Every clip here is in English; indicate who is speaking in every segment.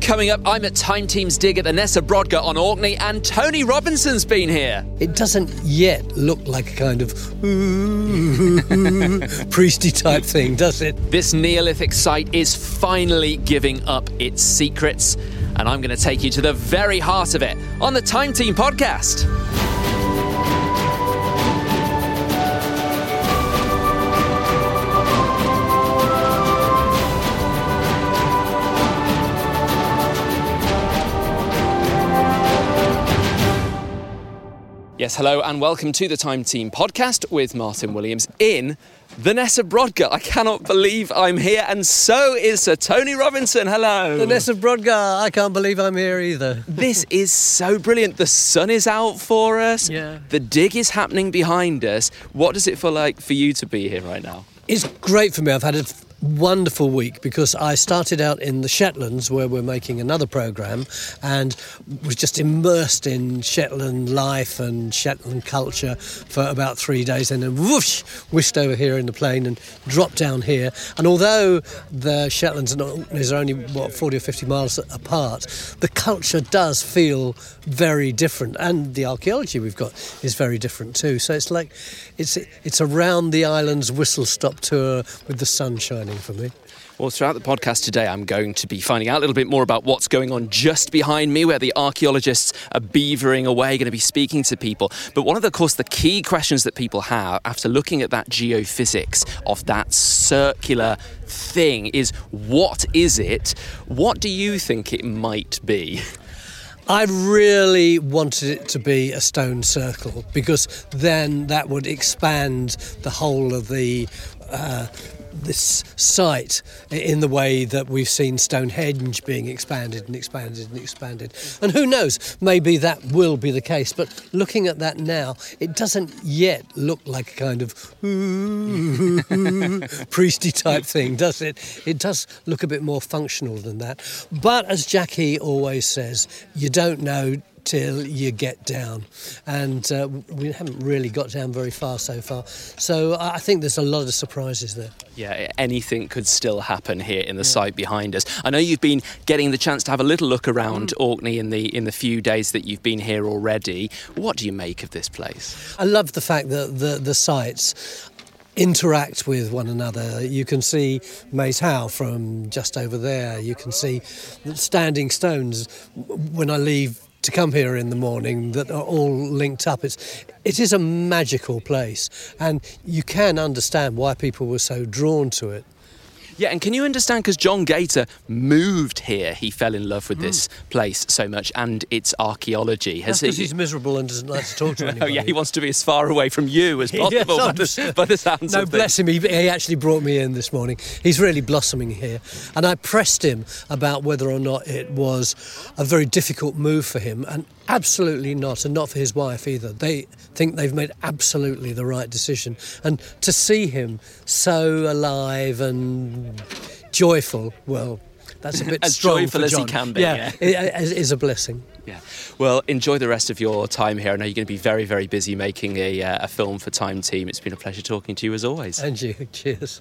Speaker 1: Coming up, I'm at Time Team's dig at the Nessa Brodgar on Orkney, and Tony Robinson's been here.
Speaker 2: It doesn't yet look like a kind of priesty type thing, does it?
Speaker 1: This Neolithic site is finally giving up its secrets, and I'm going to take you to the very heart of it on the Time Team podcast. Yes, hello and welcome to the Time Team podcast with Martin Williams in the Nessa Brodgar. I cannot believe I'm here, and so is Sir Tony Robinson. Hello.
Speaker 2: The Nessa Brodgar, I can't believe I'm here either.
Speaker 1: This is so brilliant. The sun is out for us.
Speaker 2: Yeah.
Speaker 1: The dig is happening behind us. What does it feel like for you to be here right now?
Speaker 2: It's great for me. I've had a wonderful week because I started out in the Shetlands where we're making another programme and was just immersed in Shetland life and Shetland culture for about 3 days, and then whoosh, whisked over here in the plane and dropped down here. And although the Shetlands and Orkneys are only 40 or 50 miles apart, the culture does feel very different, and the archaeology we've got is very different too. So it's like it's around the island's whistle-stop tour with the sun shining for me.
Speaker 1: Well, throughout the podcast today, I'm going to be finding out a little bit more about what's going on just behind me, where the archaeologists are beavering away, going to be speaking to people. But one of the, of course, the key questions that people have after looking at that geophysics of that circular thing is, what is it? What do you think it might be?
Speaker 2: I really wanted it to be a stone circle because then that would expand the whole of the this site in the way that we've seen Stonehenge being expanded and expanded and expanded. And who knows, maybe that will be the case. But looking at that now, it doesn't yet look like a kind of priesty type thing, does it? It does look a bit more functional than that. But as Jackie always says, you don't know till you get down, and we haven't really got down very far so far, so I think there's a lot of surprises there.
Speaker 1: Yeah, anything could still happen here in the site behind us. I know you've been getting the chance to have a little look around Orkney in the few days that you've been here already. What do you make of this place?
Speaker 2: I love the fact that the sites interact with one another. You can see Maes Howe from just over there. You can see the standing stones when I leave to come here in the morning that are all linked up. It is a magical place, and you can understand why people were so drawn to it.
Speaker 1: Yeah, and can you understand, because John Gator moved here, he fell in love with this place so much and its archaeology.
Speaker 2: That's because he's miserable and doesn't like to talk to anybody.
Speaker 1: Oh yeah, he wants to be as far away from you as possible by the sounds of things.
Speaker 2: No, bless him, he actually brought me in this morning. He's really blossoming here. And I pressed him about whether or not it was a very difficult move for him, and absolutely not, and not for his wife either. They think they've made absolutely the right decision. And to see him so alive and joyful, well, that's a bit
Speaker 1: as
Speaker 2: strong
Speaker 1: joyful
Speaker 2: for
Speaker 1: as
Speaker 2: John.
Speaker 1: he can be.
Speaker 2: Yeah, it is a blessing.
Speaker 1: Yeah. Well, enjoy the rest of your time here. I know you're going to be very, very busy making a film for Time Team. It's been a pleasure talking to you as always.
Speaker 2: And you. Cheers.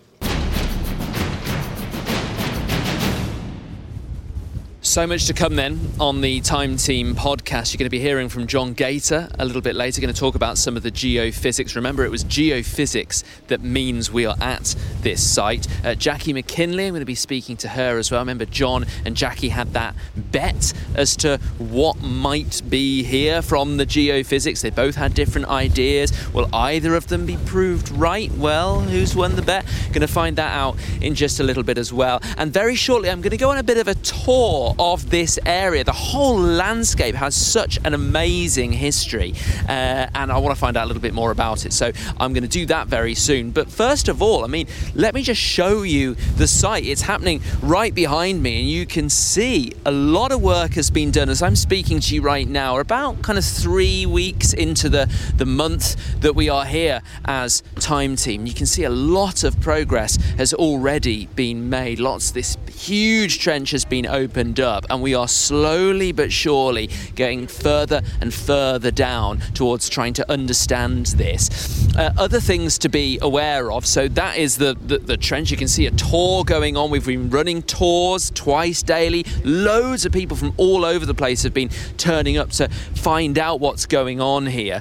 Speaker 1: So much to come then on the Time Team podcast. You're going to be hearing from John Gator a little bit later, going to talk about some of the geophysics. Remember, it was geophysics that means we are at this site. Jackie McKinley, I'm going to be speaking to her as well. Remember, John and Jackie had that bet as to what might be here from the geophysics. They both had different ideas. Will either of them be proved right? Well, who's won the bet? Going to find that out in just a little bit as well. And very shortly, I'm going to go on a bit of a tour of this area. The whole landscape has such an amazing history, and I want to find out a little bit more about it, so I'm going to do that very soon. But first of all, let me just show you the site. It's happening right behind me, and you can see a lot of work has been done as I'm speaking to you right now. We're about kind of 3 weeks into the month that we are here as Time Team. You can see a lot of progress has already been made. This huge trench has been opened up. up, and we are slowly but surely getting further and further down towards trying to understand this. Other things to be aware of, so that is the trench. You can see a tour going on. We've been running tours twice daily. Loads of people from all over the place have been turning up to find out what's going on here.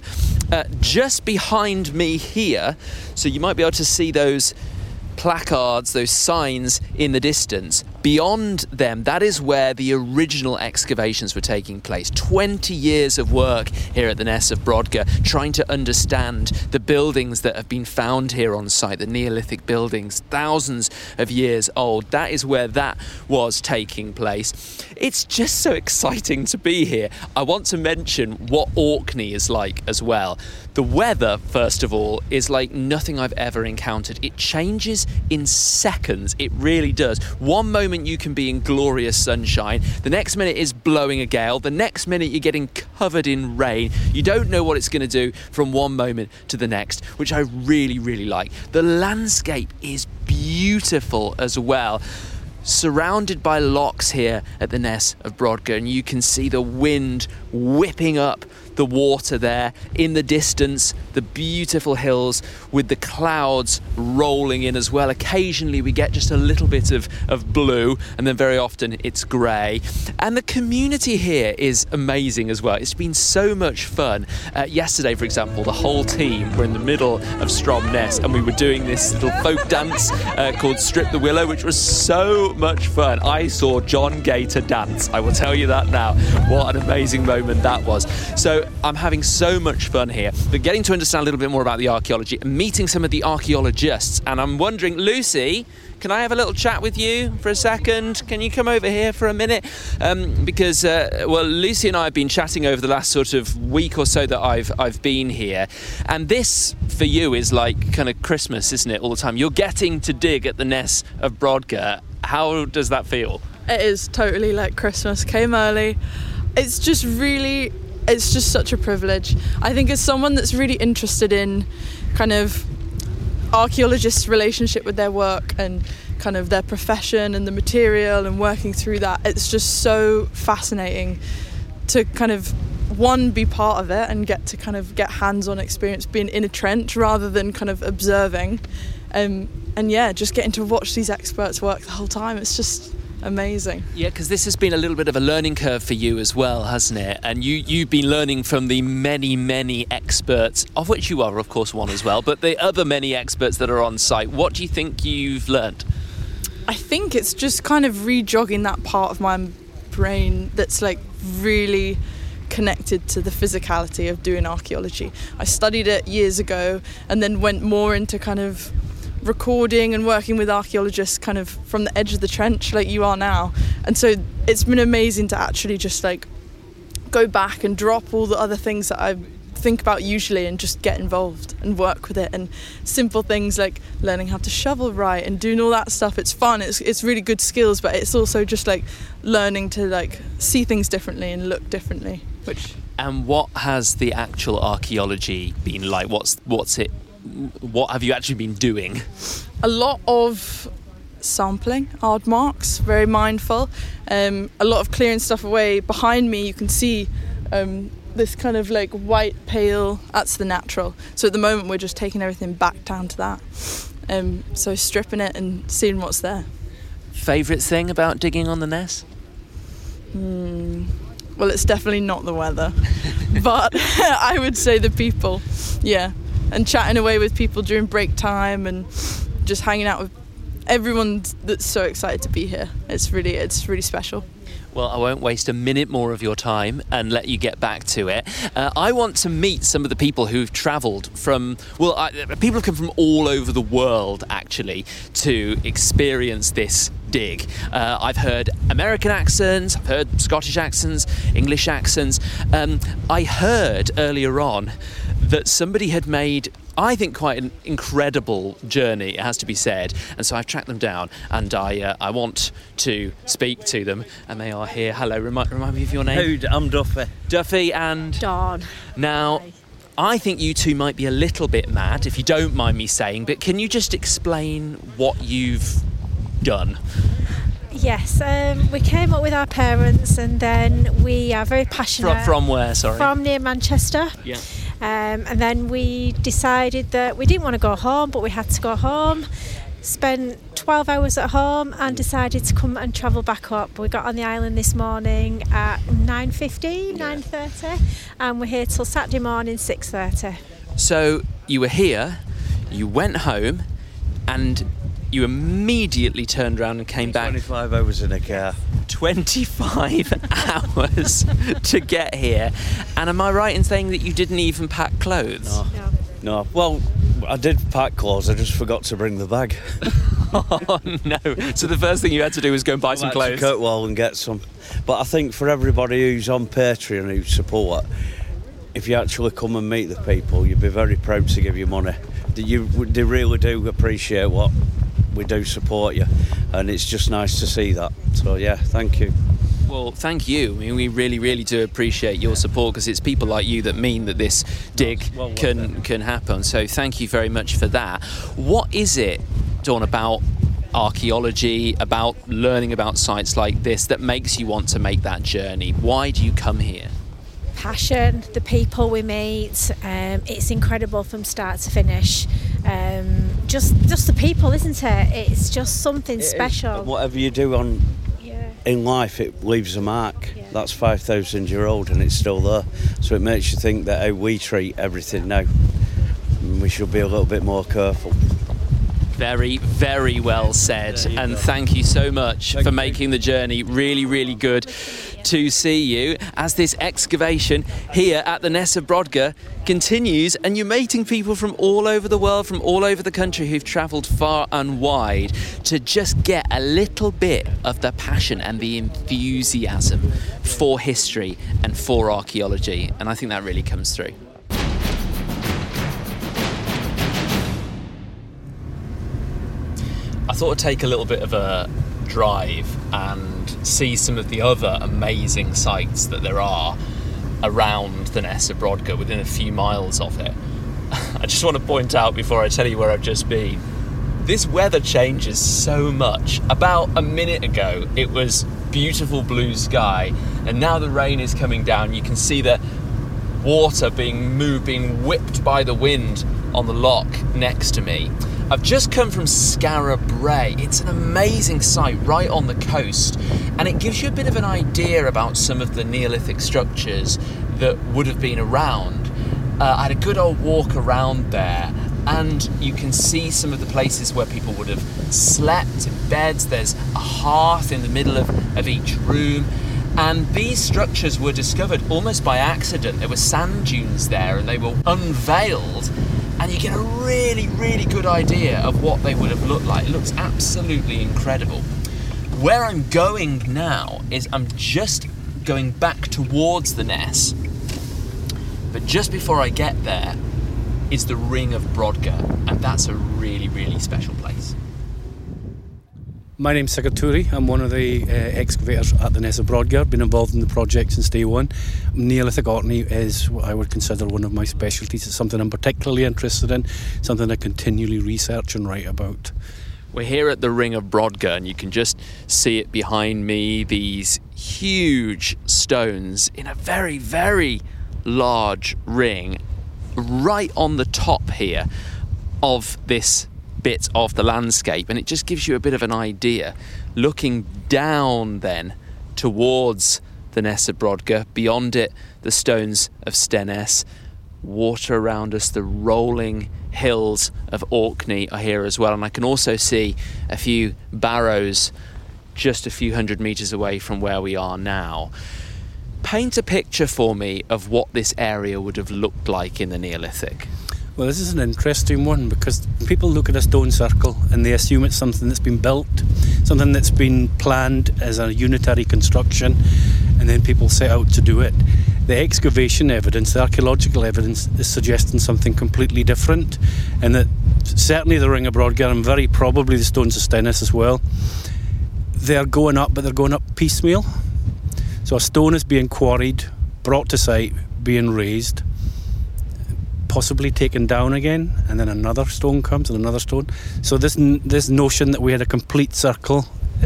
Speaker 1: Just behind me here, so you might be able to see those placards, those signs in the distance. Beyond them, that is where the original excavations were taking place. 20 years of work here at the Ness of Brodgar, trying to understand the buildings that have been found here on site, the Neolithic buildings, thousands of years old. That is where that was taking place. It's just so exciting to be here. I want to mention what Orkney is like as well. The weather, first of all, is like nothing I've ever encountered. It changes in seconds. It really does. One moment you can be in glorious sunshine, the next minute is blowing a gale, the next minute you're getting covered in rain. You don't know what it's going to do from one moment to the next, which I really, really like. The landscape is beautiful as well. Surrounded by lochs here at the Ness of Brodgar, and you can see the wind whipping up the water there. In the distance, the beautiful hills with the clouds rolling in as well. Occasionally we get just a little bit of blue, and then very often it's grey. And the community here is amazing as well. It's been so much fun. Yesterday, for example, the whole team were in the middle of Stromness, and we were doing this little folk dance called Strip the Willow, which was so much fun. I saw John Gator dance, I will tell you that now. What an amazing moment that was. So I'm having so much fun here, but getting to understand a little bit more about the archaeology and meeting some of the archaeologists. And I'm wondering, Lucy, can I have a little chat with you for a second? Can you come over here for a minute? Because Lucy and I have been chatting over the last sort of week or so that I've been here. And this, for you, is like kind of Christmas, isn't it, all the time? You're getting to dig at the Ness of Brodgar. How does that feel?
Speaker 3: It is totally like Christmas. Came early. It's just such a privilege. I think as someone that's really interested in kind of archaeologists' relationship with their work and kind of their profession and the material and working through that, it's just so fascinating to kind of be part of it and get hands-on experience being in a trench rather than kind of observing, and just getting to watch these experts work the whole time. It's just amazing. Yeah,
Speaker 1: because this has been a little bit of a learning curve for you as well, hasn't it? And you've been learning from the many, many experts, of which you are, of course, one as well, but the other many experts that are on site. What do you think you've learnt?
Speaker 3: I think it's just kind of re-jogging that part of my brain that's like really connected to the physicality of doing archaeology. I studied it years ago and then went more into kind of recording and working with archaeologists kind of from the edge of the trench like you are now. And so it's been amazing to actually just like go back and drop all the other things that I think about usually and just get involved and work with it. And simple things like learning how to shovel right and doing all that stuff. It's fun, it's really good skills, but it's also just like learning to like see things differently and look differently.
Speaker 1: And what has the actual archaeology been like? What have you actually been doing?
Speaker 3: A lot of sampling aardmarks, very mindful. A lot of clearing stuff away. Behind me you can see this kind of like white pale, that's the natural. So at the moment we're just taking everything back down to that. So stripping it and seeing what's there.
Speaker 1: Favourite thing about digging on the Ness?
Speaker 3: Well, it's definitely not the weather, but I would say the people, yeah. And chatting away with people during break time and just hanging out with everyone that's so excited to be here. It's really special.
Speaker 1: Well, I won't waste a minute more of your time and let you get back to it. I want to meet some of the people who've travelled from... people have come from all over the world, actually, to experience this dig. I've heard American accents, I've heard Scottish accents, English accents. I heard earlier on that somebody had made, I think, quite an incredible journey, it has to be said. And so I've tracked them down and I want to speak to them. And they are here. Hello, remind me of your name.
Speaker 4: I'm Duffy.
Speaker 1: Duffy and...
Speaker 5: Dawn.
Speaker 1: Now,
Speaker 5: Hi.
Speaker 1: I think you two might be a little bit mad, if you don't mind me saying, but can you just explain what you've done?
Speaker 4: Yes, we came up with our parents, and then we are very passionate.
Speaker 1: From where, sorry?
Speaker 4: From near Manchester.
Speaker 1: Yeah.
Speaker 4: And then we decided that we didn't want to go home, but we had to go home. Spent 12 hours at home and decided to come and travel back up. We got on the island this morning at 9:50, 9:30, and we're here till Saturday morning 6:30.
Speaker 1: So you were here, you went home, and you immediately turned around and came back.
Speaker 5: 25 hours in a car.
Speaker 1: 25 hours to get here. And am I right in saying that you didn't even pack clothes?
Speaker 5: No. Well, I did pack clothes, I just forgot to bring the bag.
Speaker 1: Oh no. So the first thing you had to do was go and buy some clothes?
Speaker 5: To Kirkwall and get some. But I think for everybody who's on Patreon who support, if you actually come and meet the people, you'd be very proud to give you money. They really do appreciate what we do, support you, and it's just nice to see that. So yeah, thank you.
Speaker 1: Well, thank you. I mean, we really, really do appreciate your support, because it's people like you that mean that this dig can happen. So thank you very much for that. What is it, Dawn, about archaeology, about learning about sites like this, that makes you want to make that journey? Why do you come here?
Speaker 4: Passion, the people we meet, it's incredible from start to finish. Just the people, isn't it? It's just something special.
Speaker 5: Whatever you do in life, it leaves a mark. Yeah. That's 5,000 year old and it's still there. So it makes you think that how we treat everything now, we should be a little bit more careful.
Speaker 1: Very, very well said, and thank you so much for making the journey really, really good to see you as this excavation here at the Ness of Brodgar continues, and you're meeting people from all over the world, from all over the country, who've travelled far and wide to just get a little bit of the passion and the enthusiasm for history and for archaeology, and I think that really comes through. I thought I'd take a little bit of a drive and see some of the other amazing sites that there are around the Ness of Brodgar, within a few miles of it. I just want to point out, before I tell you where I've just been, this weather changes so much. About a minute ago it was beautiful blue sky, and now the rain is coming down. You can see the water being whipped by the wind on the loch next to me. I've just come from Skara Brae. It's an amazing site right on the coast, and it gives you a bit of an idea about some of the Neolithic structures that would have been around. I had a good old walk around there, and you can see some of the places where people would have slept in beds. There's a hearth in the middle of each room, and these structures were discovered almost by accident. There were sand dunes there, and they were unveiled, and you get a really, really good idea of what they would have looked like. It looks absolutely incredible. Where I'm going now is I'm just going back towards the Ness, but just before I get there is the Ring of Brodgar, and that's a really, really special place.
Speaker 6: My name's Sigurd Turi. I'm one of the excavators at the Ness of Brodgar. Been involved in the project since day one. Neolithic Orkney is what I would consider one of my specialties. It's something I'm particularly interested in, something I continually research and write about.
Speaker 1: We're here at the Ring of Brodgar, and you can just see it behind me, these huge stones in a very, very large ring right on the top here of this bit of the landscape, and it just gives you a bit of an idea. Looking down then towards the Ness of Brodgar, beyond it the stones of Stenness, water around us, the rolling hills of Orkney are here as well, and I can also see a few barrows just a few hundred metres away from where we are now. Paint a picture for me of what this area would have looked like in the Neolithic.
Speaker 6: Well, this is an interesting one, because people look at a stone circle and they assume it's something that's been built, something that's been planned as a unitary construction, and then people set out to do it. The excavation evidence, the archaeological evidence, is suggesting something completely different, and that certainly the Ring of Brodgar, and very probably the stones of Stenness as well, they're going up, but they're going up piecemeal. So a stone is being quarried, brought to site, being raised, possibly taken down again, and then another stone comes and another stone. So this notion that we had a complete circle is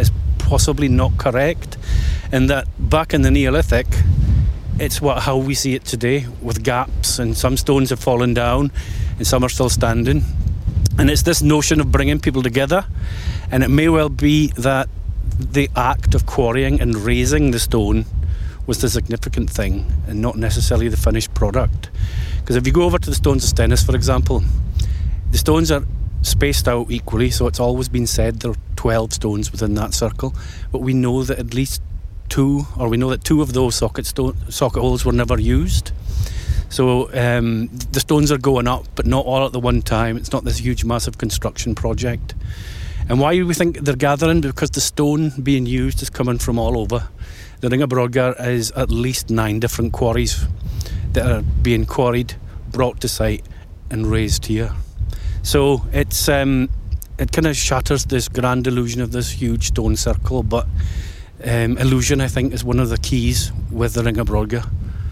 Speaker 6: possibly not correct, and that back in the Neolithic, it's how we see it today, with gaps, and some stones have fallen down and some are still standing. And it's this notion of bringing people together, and it may well be that the act of quarrying and raising the stone was the significant thing and not necessarily the finished product. Because if you go over to the stones of Stennis, for example, the stones are spaced out equally, so it's always been said there are 12 stones within that circle, but we know that at least two of those socket holes were never used. So the stones are going up, but not all at the one time. It's not this huge massive construction project. And why do we think they're gathering? Because the stone being used is coming from all over. The Ring of Brodgar is at least 9 different quarries that are being quarried, brought to site and raised here. So it's it kind of shatters this grand illusion of this huge stone circle, but illusion, I think, is one of the keys with the Ring of Brodgar.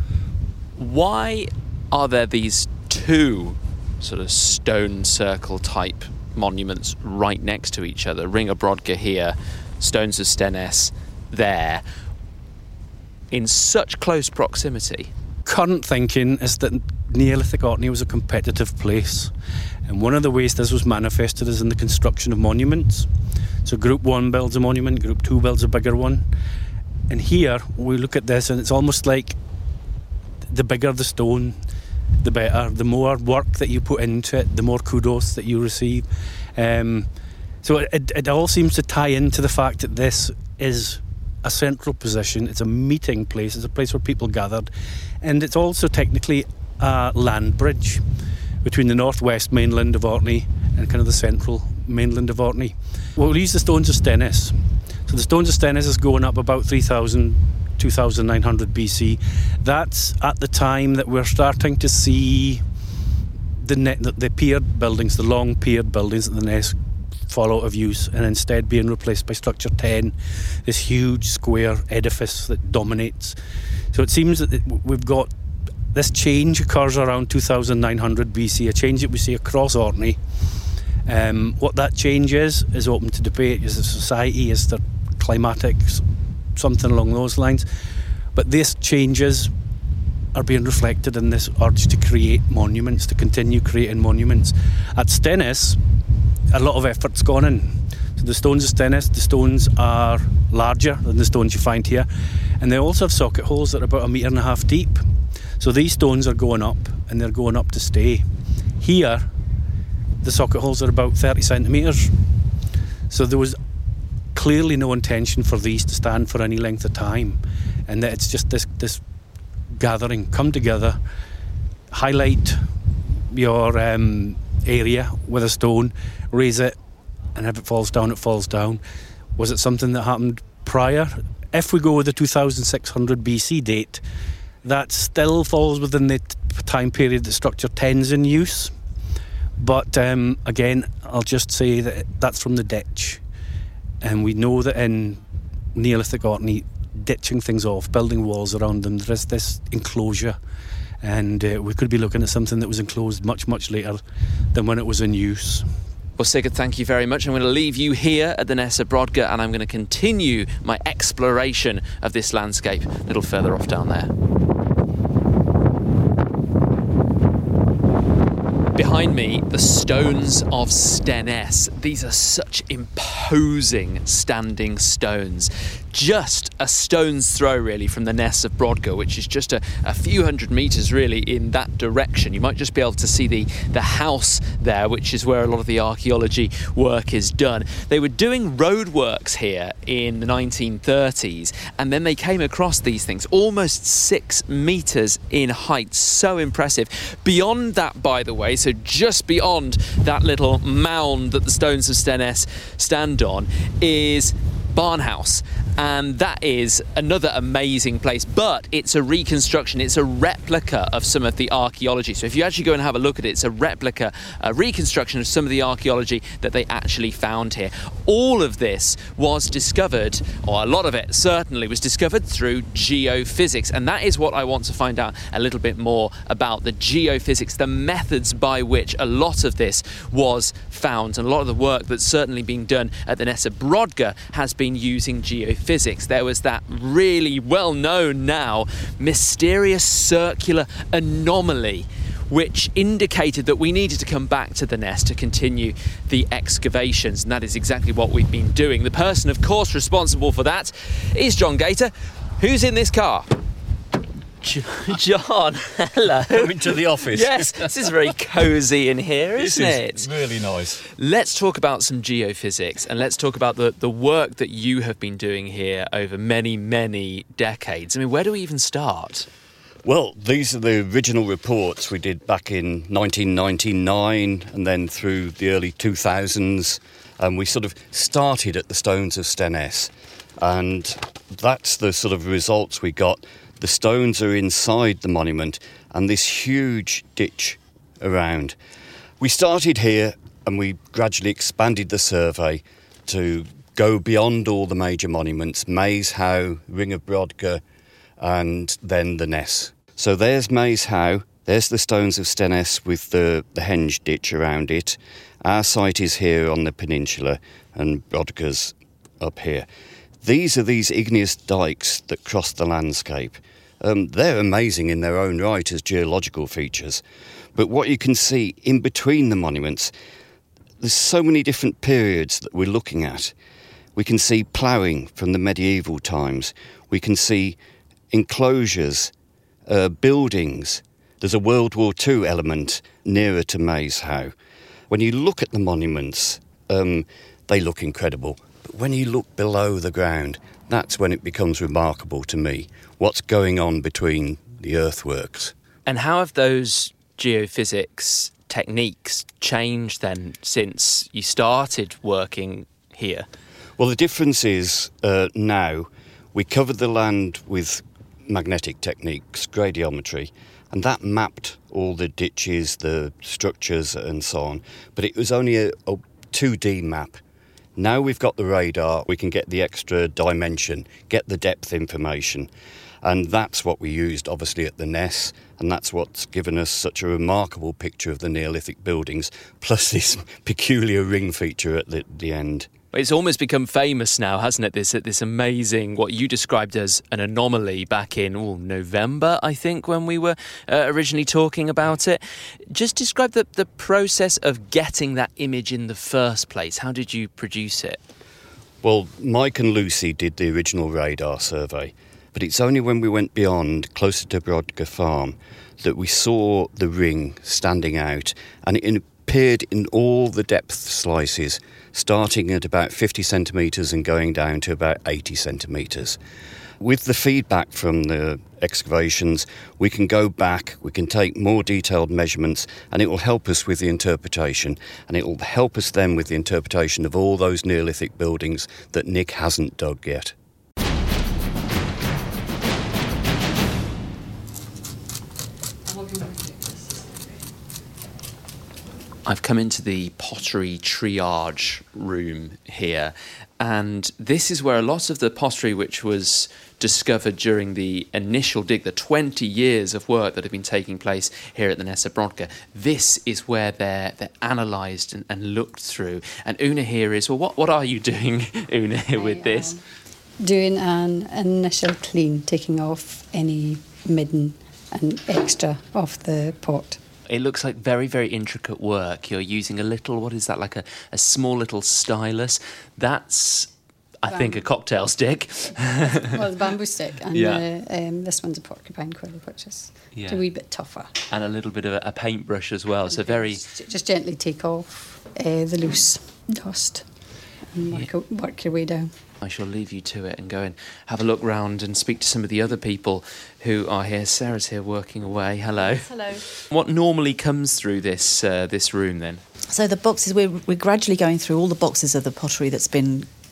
Speaker 1: Why are there these 2 sort of stone circle type monuments right next to each other? Ring of Brodgar here, Stones of Stennis there, in such close proximity?
Speaker 6: Current thinking is that Neolithic Orkney was a competitive place, and one of the ways this was manifested is in the construction of monuments. So Group 1 builds a monument, Group 2 builds a bigger one, and here we look at this and it's almost like the bigger the stone, the better. The more work that you put into it, the more kudos that you receive. So it all seems to tie into the fact that this is a central position. It's a meeting place. It's a place where people gathered, and it's also technically a land bridge between the northwest mainland of Orkney and kind of the central mainland of Orkney. We'll use the Stones of Stennis. So the Stones of Stennis is going up about 2,900 BC. That's at the time that we're starting to see the piered buildings, the long piered buildings at the Ness fall out of use and instead being replaced by Structure 10, this huge square edifice that dominates. So it seems that we've got this change occurs around 2,900 BC, a change that we see across Orkney. What that change is open to debate. Is the society, is the climatic, something along those lines. But these changes are being reflected in this urge to create monuments, to continue creating monuments. At Stennis, a lot of effort's gone in. So the Stones of Stennis, the stones are larger than the stones you find here, and they also have socket holes that are about 1.5 meters deep. So these stones are going up, and they're going up to stay. Here, the socket holes are about 30 centimetres. So there was clearly no intention for these to stand for any length of time, and that it's just this gathering, come together, highlight your area with a stone, raise it, and if it falls down, it falls down. Was it something that happened prior? If we go with the 2600 BC date, that still falls within the time period that Structure 10's in use. But again, I'll just say that that's from the ditch. And we know that in Neolithic Orkney, ditching things off, building walls around them, there is this enclosure. And we could be looking at something that was enclosed much, much later than when it was in use.
Speaker 1: Well, Sigurd, thank you very much. I'm going to leave you here at the Ness of Brodgar, and I'm going to continue my exploration of this landscape a little further off down there. Behind me, the Stones of Stennis. These are such imposing standing stones. Just a stone's throw, really, from the Ness of Brodgar, which is just a few hundred metres, really, in that direction. You might just be able to see the house there, which is where a lot of the archaeology work is done. They were doing roadworks here in the 1930s, and then they came across these things, almost 6 metres in height. So impressive. Beyond that, by the way, so just beyond that little mound that the Stones of Stennis stand on, is Barnhouse. and that is another amazing place, but it's a reconstruction, it's a replica of some of the archaeology. So if you actually go and have a look at it, it's a replica, a reconstruction of some of the archaeology that they actually found here. All of this was discovered, or a lot of it certainly was discovered, through geophysics, and that is what I want to find out a little bit more about, the geophysics, the methods by which a lot of this was found, and a lot of the work that's certainly been done at the Nesa Brodka has been using geophysics. There was that really well-known now mysterious circular anomaly which indicated that we needed to come back to the nest to continue the excavations, and that is exactly what we've been doing. The person, of course, responsible for that is John Gater. Who's in this car? John, hello.
Speaker 7: Coming to the office.
Speaker 1: Yes, this is very cosy in here, isn't it?
Speaker 7: It's really nice.
Speaker 1: Let's talk about some geophysics, and let's talk about the work that you have been doing here over many, many decades. I mean, where do we even start?
Speaker 7: Well, these are the original reports we did back in 1999 and then through the early 2000s. And we sort of started at the stones of Stenness. And that's the sort of results we got. The stones are inside the monument and this huge ditch around. We started here and we gradually expanded the survey to go beyond all the major monuments, Maes Howe, Ring of Brodka, and then the Ness. So there's Maes Howe, there's the stones of Stenness with the henge ditch around it. Our site is here on the peninsula and Brodka's up here. These are these igneous dikes that cross the landscape. They're amazing in their own right as geological features. But what you can see in between the monuments, there's so many different periods that we're looking at. We can see ploughing from the medieval times. We can see enclosures, buildings. There's a World War II element nearer to Maes Howe. When you look at the monuments, they look incredible. But when you look below the ground, that's when it becomes remarkable to me, what's going on between the earthworks.
Speaker 1: And how have those geophysics techniques changed then since you started working here?
Speaker 7: Well, the difference is now we covered the land with magnetic techniques, gradiometry, and that mapped all the ditches, the structures and so on. But it was only a 2D map. Now we've got the radar, we can get the extra dimension, get the depth information. And that's what we used, obviously, at the Ness, and that's what's given us such a remarkable picture of the Neolithic buildings, plus this peculiar ring feature at the end.
Speaker 1: It's almost become famous now, hasn't it? This amazing, what you described as an anomaly back in November, I think, when we were originally talking about it. Just describe the process of getting that image in the first place. How did you produce it?
Speaker 7: Well, Mike and Lucy did the original radar survey, but it's only when we went beyond, closer to Brodka Farm, that we saw the ring standing out, and it appeared in all the depth slices, starting at about 50 centimetres and going down to about 80 centimetres. With the feedback from the excavations, we can go back, we can take more detailed measurements, and it will help us with the interpretation, and it will help us then with the interpretation of all those Neolithic buildings that Nick hasn't dug yet.
Speaker 1: I've come into the pottery triage room here, and this is where a lot of the pottery which was discovered during the initial dig, the 20 years of work that have been taking place here at the Nesa Brodka, this is where they're analysed and looked through. And Una here is, well, what are you doing, Una, here with this?
Speaker 8: Doing an initial clean, taking off any midden and extra off the pot.
Speaker 1: It looks like very, very intricate work. You're using a little, what is that, like a small little stylus? That's, I think, a cocktail stick.
Speaker 8: Well, the bamboo stick, and
Speaker 1: yeah.
Speaker 8: This one's a porcupine quill, which is a wee bit tougher.
Speaker 1: And a little bit of a paintbrush as well, so very...
Speaker 8: Just gently take off the loose dust and work your way down.
Speaker 1: I shall leave you to it and go and have a look round and speak to some of the other people who are here. Sarah's here working away. Hello.
Speaker 9: Hello.
Speaker 1: What normally comes through this room then?
Speaker 9: So the boxes, we're gradually going through all the boxes of the pottery that's been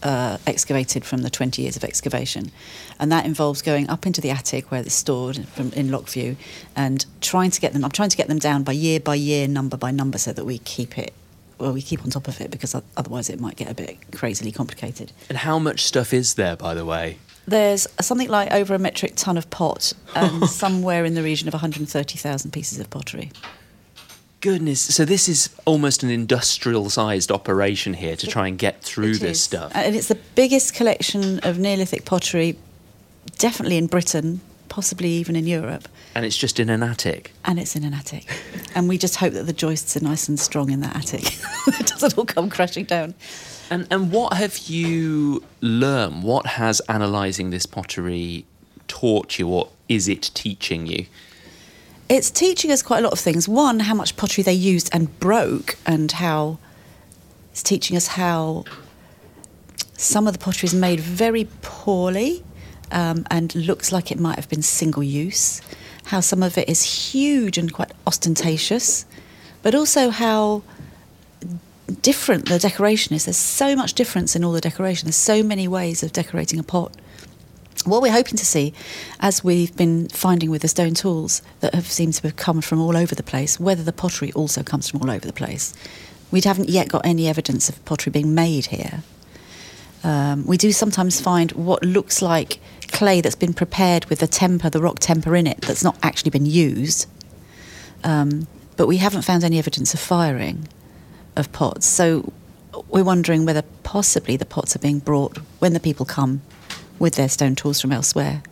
Speaker 9: excavated from the 20 years of excavation. And that involves going up into the attic where it's stored in Lockview and I'm trying to get them down by year, number by number, so that we keep on top of it, because otherwise it might get a bit crazily complicated.
Speaker 1: And how much stuff is there, by the way?
Speaker 9: There's something like over a metric ton of pot and somewhere in the region of 130,000 pieces of pottery.
Speaker 1: Goodness, so this is almost an industrial-sized operation here to try and get through this stuff.
Speaker 9: And it's the biggest collection of Neolithic pottery, definitely in Britain, possibly even in Europe.
Speaker 1: And it's just in an attic?
Speaker 9: And it's in an attic. And we just hope that the joists are nice and strong in that attic. It doesn't all come crashing down.
Speaker 1: And what have you learned? What has analysing this pottery taught you, or is it teaching you?
Speaker 9: It's teaching us quite a lot of things. One, how much pottery they used and broke, and how it's teaching us how some of the pottery is made very poorly and looks like it might have been single use, how some of it is huge and quite ostentatious, but also how different the decoration is. There's so much difference in all the decoration. There's so many ways of decorating a pot. What we're hoping to see, as we've been finding with the stone tools that have seemed to have come from all over the place, whether the pottery also comes from all over the place. We haven't yet got any evidence of pottery being made here. We do sometimes find what looks like clay that's been prepared with the rock temper in it, that's not actually been used. But we haven't found any evidence of firing of pots. So we're wondering whether possibly the pots are being brought when the people come with their stone tools from elsewhere.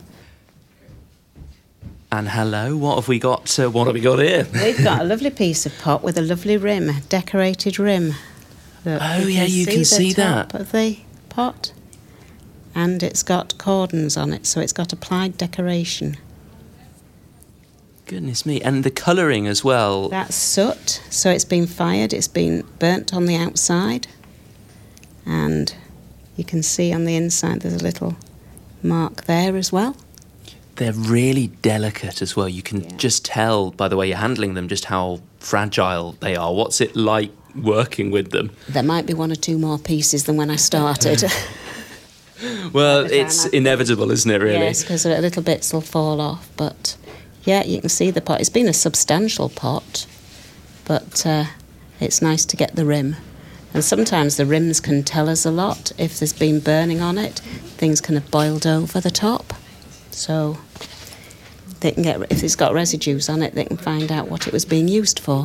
Speaker 1: And hello, what have we got here?
Speaker 10: We've got a lovely piece of pot with a lovely rim, a decorated rim. Look,
Speaker 1: you can see that.
Speaker 10: Top of the pot. And it's got cordons on it, so it's got applied decoration.
Speaker 1: Goodness me. And the colouring as well.
Speaker 10: That's soot, so it's been fired, it's been burnt on the outside. And you can see on the inside there's a little mark there as well.
Speaker 1: They're really delicate as well. You can just tell by the way you're handling them just how fragile they are. What's it like working with them?
Speaker 10: There might be one or two more pieces than when I started.
Speaker 1: Well, it's inevitable, isn't it, really?
Speaker 10: Yes, because little bits will fall off, but yeah, you can see the pot. It's been a substantial pot, but it's nice to get the rim. And sometimes the rims can tell us a lot. If there's been burning on it, things can have boiled over the top. So they can if it's got residues on it, they can find out what it was being used for.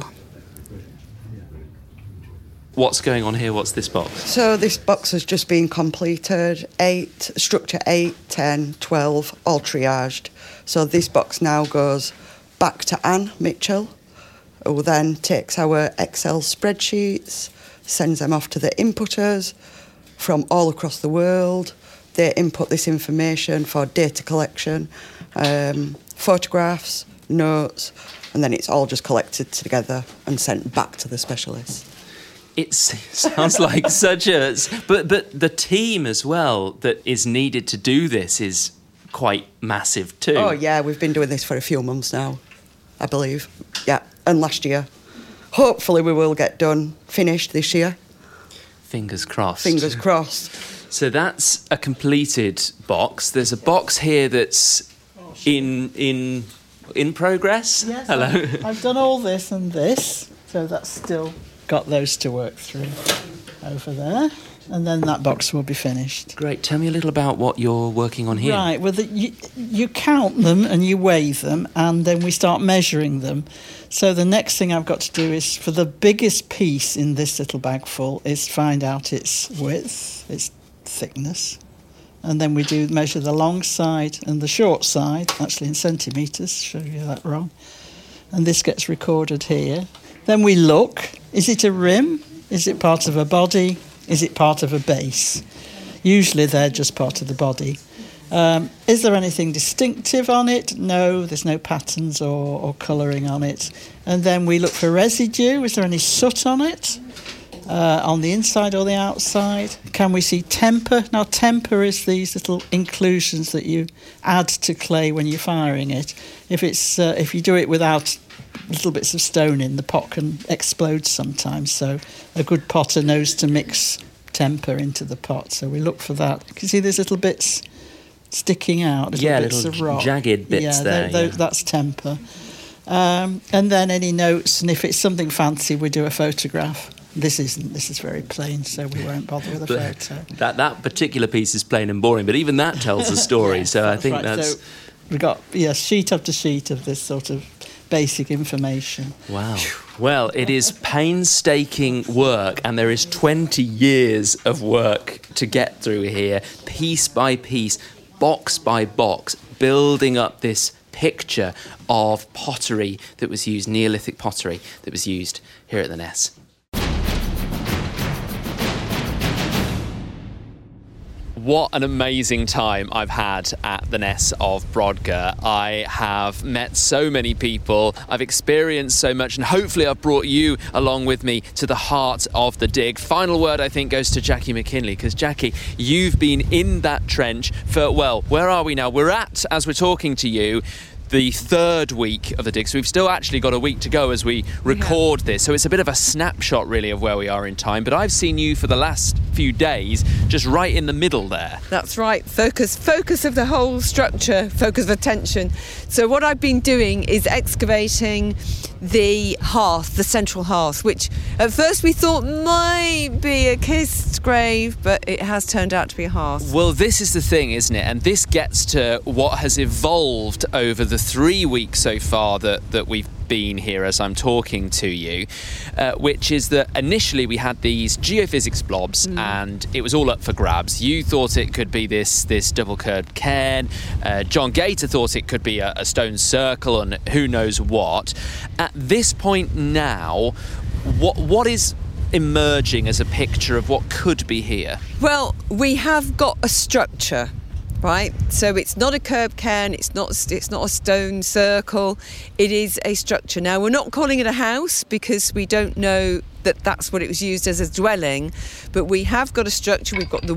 Speaker 1: What's going on here? What's this box?
Speaker 11: So this box has just been completed. Structure 8, 10, 12, all triaged. So this box now goes back to Anne Mitchell, who then takes our Excel spreadsheets, sends them off to the inputters from all across the world. They input this information for data collection, photographs, notes, and then it's all just collected together and sent back to the specialists.
Speaker 1: It sounds like such a... But the team as well that is needed to do this is quite massive too.
Speaker 11: Oh, yeah, we've been doing this for a few months now, I believe. Yeah, and last year. Hopefully we will get finished this year.
Speaker 1: Fingers crossed.
Speaker 11: Fingers crossed.
Speaker 1: So that's a completed box. There's a box here that's in progress.
Speaker 12: Yes,
Speaker 1: hello.
Speaker 12: I've done all this and this, so that's still got those to work through over there, and then that box will be finished.
Speaker 1: Great. Tell me a little about what you're working on here.
Speaker 12: Right. Well, you count them and you weigh them, and then we start measuring them. So the next thing I've got to do is, for the biggest piece in this little bag full, is find out its width, its thickness, and then we measure the long side and the short side, actually in centimetres, show you that wrong, and this gets recorded here. Then we look, is it a rim? Is it part of a body? Is it part of a base? Usually they're just part of the body. Is there anything distinctive on it? No, there's no patterns or colouring on it. And then we look for residue. Is there any soot on it? On the inside or the outside? Can we see temper? Now, temper is these little inclusions that you add to clay when you're firing it. If you do it without little bits of stone in, the pot can explode sometimes. So a good potter knows to mix temper into the pot. So we look for that. You can see there's little bits sticking out, little bits of rock.
Speaker 13: Jagged bits there.
Speaker 12: That's temper. And then any notes, and if it's something fancy, we do a photograph. This is very plain, so we won't bother with a photo.
Speaker 13: That particular piece is plain and boring, but even that tells a story. So I think that's...
Speaker 12: So we've got sheet after sheet of this sort of basic information.
Speaker 13: Wow. Well, it is painstaking work, and there is 20 years of work to get through here, piece by piece, box by box, building up this picture of pottery that was used, Neolithic pottery that was used here at the Ness.
Speaker 1: What an amazing time I've had at the Ness of Brodgar. I have met so many people, I've experienced so much, and hopefully I've brought you along with me to the heart of the dig. Final word, I think, goes to Jackie McKinley, because Jackie, you've been in that trench for, well, where are we now? We're at, as we're talking to you, the third week of the dig, so we've still actually got a week to go as we record this, so it's a bit of a snapshot really of where we are in time, but I've seen you for the last few days just right in the middle there.
Speaker 14: That's right, focus of the whole structure, focus of attention. So what I've been doing is excavating the hearth, the central hearth, which at first we thought might be a kissed grave, but it has turned out to be a hearth.
Speaker 1: Well, this is the thing, isn't it? And this gets to what has evolved over the 3 weeks so far that we've been here as I'm talking to you, which is that initially we had these geophysics blobs and it was all up for grabs. You thought it could be this double curved cairn. John Gator thought it could be a stone circle and who knows what. At this point now, what is emerging as a picture of what could be here?
Speaker 14: Well, we have got a structure. Right, so it's not a curb cairn, it's not a stone circle, it is a structure. Now, we're not calling it a house because we don't know that that's what it was used as, a dwelling, but we have got a structure. We've got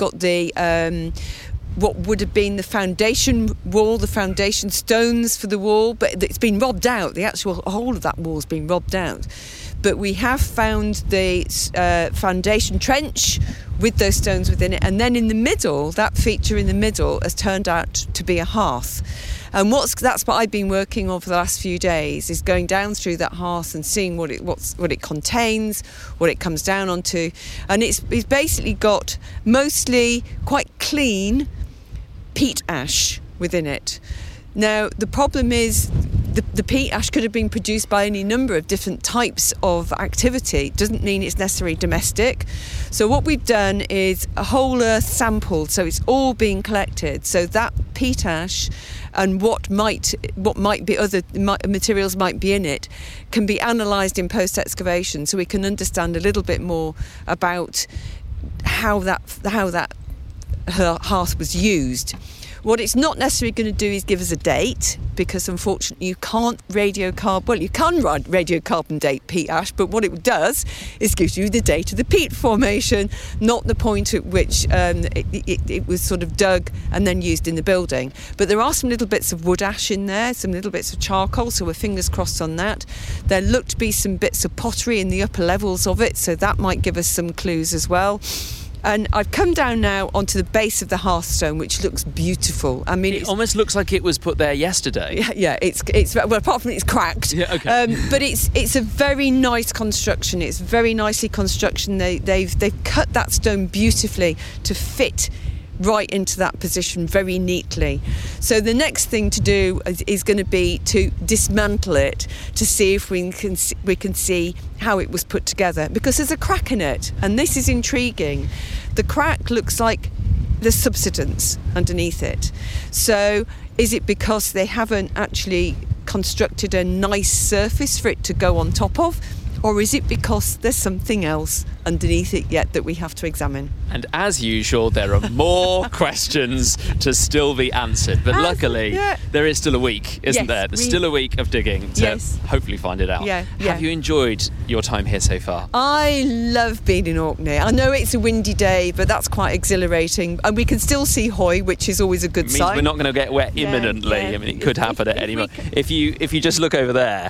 Speaker 14: what would have been the foundation wall, the foundation stones for the wall, but it's been robbed out. The actual whole of that wall's been robbed out. But we have found the foundation trench with those stones within it, and then in the middle, that feature in the middle has turned out to be a hearth. And that's what I've been working on for the last few days, is going down through that hearth and seeing what it contains, what it comes down onto. And it's basically got mostly quite clean peat ash within it. Now, the problem is the peat ash could have been produced by any number of different types of activity. It doesn't mean it's necessarily domestic. So what we've done is a whole earth sample, so it's all being collected. So that peat ash and what might be other materials might be in it can be analysed in post-excavation, so we can understand a little bit more about how that hearth was used. What it's not necessarily going to do is give us a date, because unfortunately you can't you can radiocarbon date peat ash, but what it does is gives you the date of the peat formation, not the point at which it was sort of dug and then used in the building. But there are some little bits of wood ash in there, some little bits of charcoal, so we're fingers crossed on that. There look to be some bits of pottery in the upper levels of it, so that might give us some clues as well. And I've come down now onto the base of the hearthstone, which looks beautiful. I mean,
Speaker 1: it almost looks like it was put there yesterday.
Speaker 14: Yeah. It's well, apart from it's cracked.
Speaker 1: Yeah, okay.
Speaker 14: But it's a very nice construction. It's very nicely construction. They've cut that stone beautifully to fit right into that position very neatly. So the next thing to do is going to be to dismantle it to see if we can see how it was put together, because there's a crack in it, and this is intriguing. The crack looks like there's subsidence underneath it. So is it because they haven't actually constructed a nice surface for it to go on top of? Or is it because there's something else underneath it yet that we have to examine?
Speaker 1: And as usual, there are more questions to still be answered. But luckily, there is still a week, isn't there? There's still a week of digging to hopefully find it out.
Speaker 14: Yeah.
Speaker 1: Have you enjoyed your time here so far?
Speaker 14: I love being in Orkney. I know it's a windy day, but that's quite exhilarating. And we can still see Hoy, which is always a good sign.
Speaker 1: It means we're not going to get wet imminently. I mean, it could happen at any moment. If you just look over there,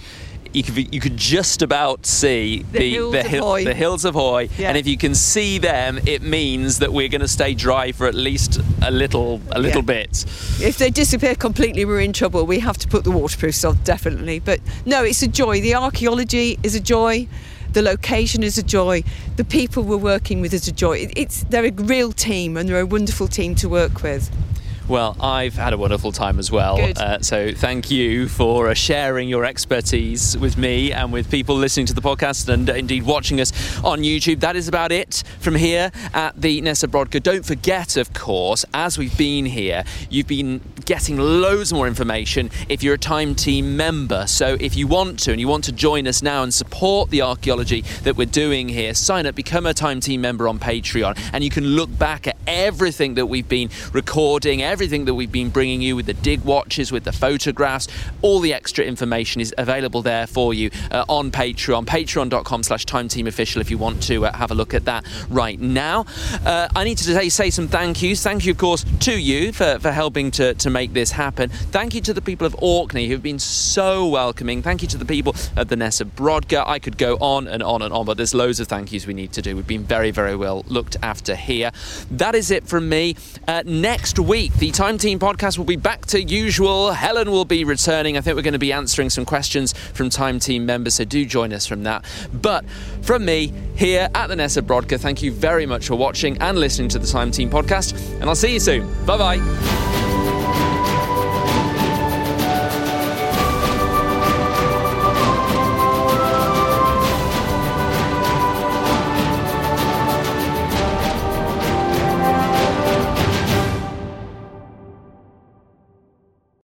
Speaker 1: you could just about see the hills of Hoy.
Speaker 14: Yeah.
Speaker 1: And if you can see them, it means that we're going to stay dry for at least a little bit.
Speaker 14: If they disappear completely, we're in trouble. We have to put the waterproofs on, definitely. But no, it's a joy. The archaeology is a joy. The location is a joy. The people we're working with is a joy. They're a real team, and they're a wonderful team to work with.
Speaker 1: Well, I've had a wonderful time as well. So thank you for sharing your expertise with me and with people listening to the podcast and indeed watching us on YouTube. That is about it from here at the Nessa Brodka. Don't forget, of course, as we've been here, you've been getting loads more information if you're a Time Team member. So if you want to, and you want to join us now and support the archaeology that we're doing here, sign up, become a Time Team member on Patreon, and you can look back at everything that we've been recording, everything that we've been bringing you with the dig watches, with the photographs. All the extra information is available there for you on Patreon, patreon.com/timeteamofficial if you want to have a look at that right now. I need to say some thank yous. Thank you, of course, to you for helping to make this happen. Thank you to the people of Orkney who've been so welcoming. Thank you to the people at the Nessa Brodka. I could go on and on and on, but there's loads of thank yous we need to do. We've been very, very well looked after here. That is it from me. Next week, the Time Team podcast will be back to usual. Helen will be returning. I think we're going to be answering some questions from Time Team members, so do join us from that. But from me here at the Nessa Brodka, thank you very much for watching and listening to the Time Team podcast, and I'll see you soon. Bye-bye.